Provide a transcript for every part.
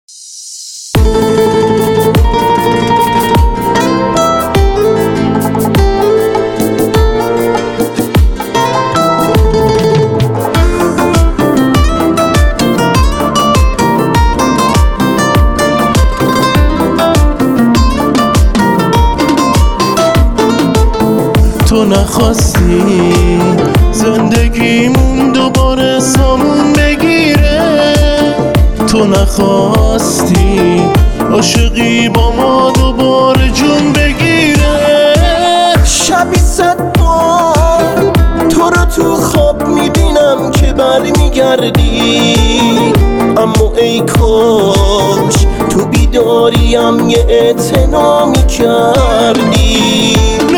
تو نخواستی زندگیمون دوباره سامون بگیره، تو نخواستی عاشقی با ما دوباره جون بگیره. شبی 100 بار تو رو تو خواب میبینم که برمیگردی، اما ای کاش تو بیداریم یه اعتنا میکردی.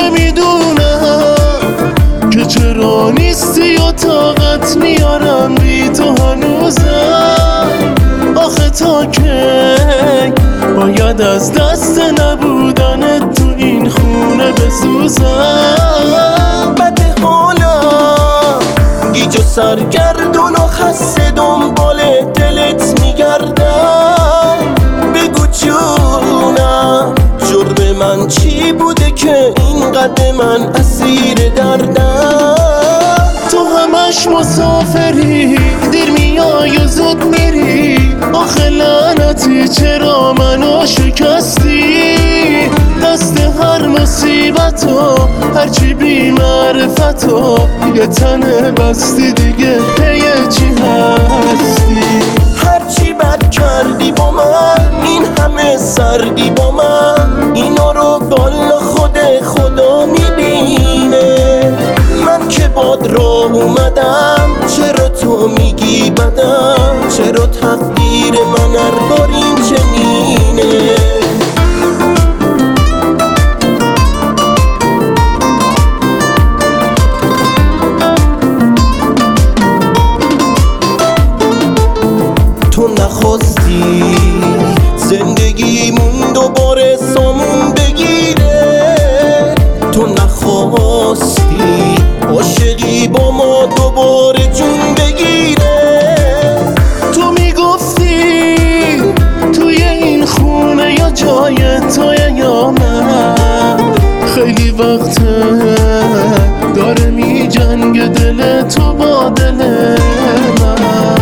نمیدونم که چرا نیستی و طاقت میارم بی تو هنوزم. آخه تا کی باید از دست نبودن تو این خونه بسوزم؟ بده حالا گیج و سرگردون و خسته دنبال دلت میگردم. بگو جونم جرم من چی بوده که اینقدر من اسیر دردم؟ تو همش مسافری، دیر میای و زود میری. آخه لعنتی چرا منو شکستی؟ دست هر مصیبتو هرچی بی معرفتو یه تنه بستی، دیگه پی چی هستی؟ هرچی بد کردی با من، این همه سردی با من، اینا رو بالا خود خدا میبینه. من که باد راه اومدم چرا تو میگی بدم؟ چرا تقدیر من هر بار این چنینه؟ تو نخواستی زندگیمون دوباره سامون بگیره، تو نخواستی عاشقی با ما دوباره جون بگیره. تو میگفتی توی این خونه یا جای توی یا من، خیلی وقته داره میجنگ دل تو با دل من.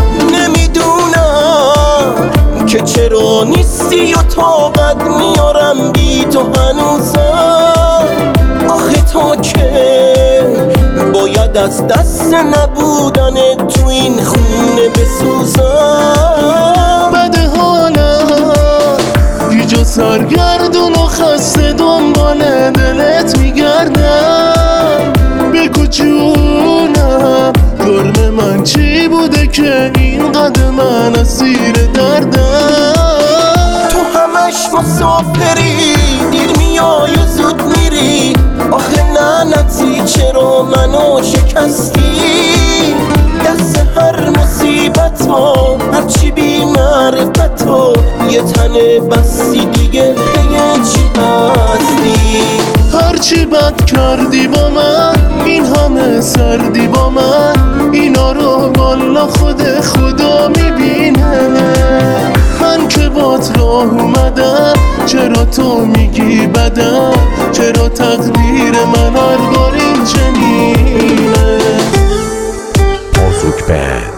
که چرا نیستی و طاقت میارم بی تو هنوزم. آخه تا که باید از دست نبودن تو این خونه بسوزم؟ بده حالا گیج و سرگردون و خسته دنبال دلت میگردم. بگو جونم جرم من چی بوده که اینقدر من اسیر دردم؟ تو همش مسافری، دیر میای و زود میری. آخه لعنتی چرا منو شکستی؟ دست هر مصیبت ها هرچی بی معرفت ها یه تنه بستی، دیگه پی چی هستی؟ هرچی بد کردی با من، این همه سردی با من، اینا رو والا خود خدا میبینه. من که بات راه اومدم چرا تو میگی بدم؟ چرا تقدیر من هر بار این چنینه؟ موزیک بند